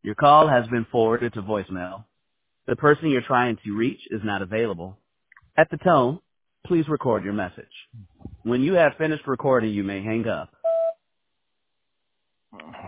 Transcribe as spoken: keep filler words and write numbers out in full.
Your call has been forwarded to voicemail. The person you're trying to reach is not available. At the tone, please record your message. When you have finished recording, you may hang up.